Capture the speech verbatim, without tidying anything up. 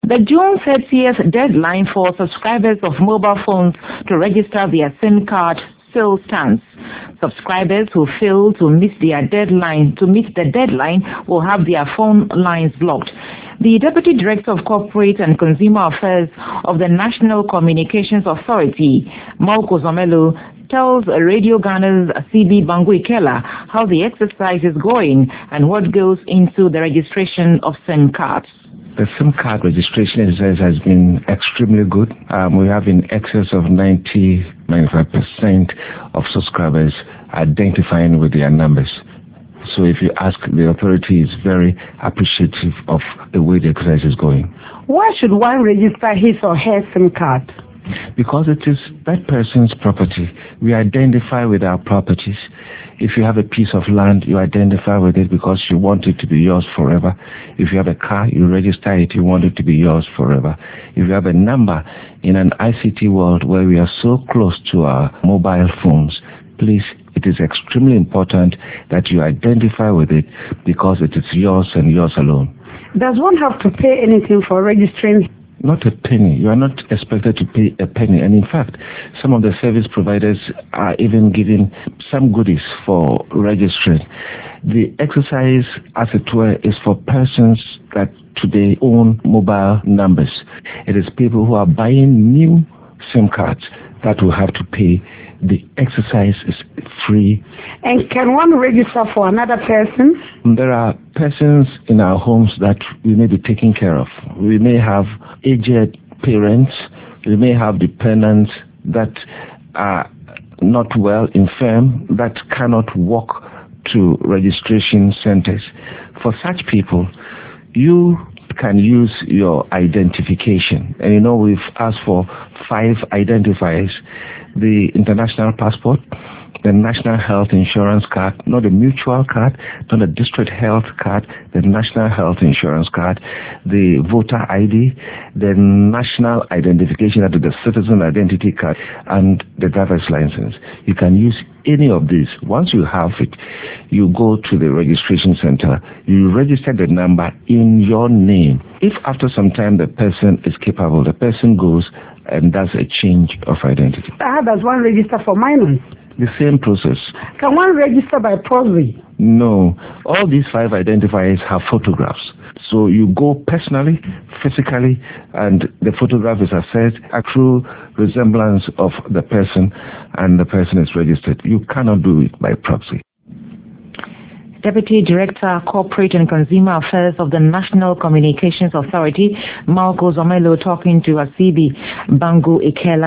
The June thirtieth deadline for subscribers of mobile phones to register their SIM card still stands. Subscribers who fail to meet their deadline to meet the deadline will have their phone lines blocked. The Deputy Director of Corporate and Consumer Affairs of the National Communications Authority, Malco Zomelo, tells Radio Ghana's C B Bangu Ikela how the exercise is going and what goes into the registration of SIM cards. The SIM card registration exercise has been extremely good. Um, we have in excess of ninety to ninety-five percent of subscribers identifying with their numbers. So if you ask, the authority is very appreciative of the way the exercise is going. Why should one register his or her SIM card? Because it is that person's property. We identify with our properties. If you have a piece of land, you identify with it because you want it to be yours forever. If you have a car, you register it, you want it to be yours forever. If you have a number in an I C T world where we are so close to our mobile phones, please, it is extremely important that you identify with it because it is yours and yours alone. Does one have to pay anything for registering? Not a penny. You are not expected to pay a penny. And in fact, some of the service providers are even giving some goodies for registering. The exercise, as it were, is for persons that today own mobile numbers. It is people who are buying new SIM cards that will have to pay. The exercise is free. And can one register for another person? There are persons in our homes that we may be taking care of. We may have aged parents. We may have dependents that are not well, infirm, that cannot walk to registration centers. For such people, you can use your identification. And you know, we've asked for five identifiers: the international passport, the national health insurance card, not a mutual card, not a district health card, the national health insurance card, the voter I D, the national identification, that is the citizen identity card, and the driver's license. You can use any of these. Once you have it, you go to the registration center, you register the number in your name. If after some time the person is capable, the person goes and does a change of identity. How does one register for minors? The same process. Can one register by proxy? No. All these five identifiers have photographs. So you go personally, physically, and the photograph is assessed, a true resemblance of the person, and the person is registered. You cannot do it by proxy. Deputy Director, Corporate and Consumer Affairs of the National Communications Authority, Malco Zomelo, talking to A C B Bangu Ikela.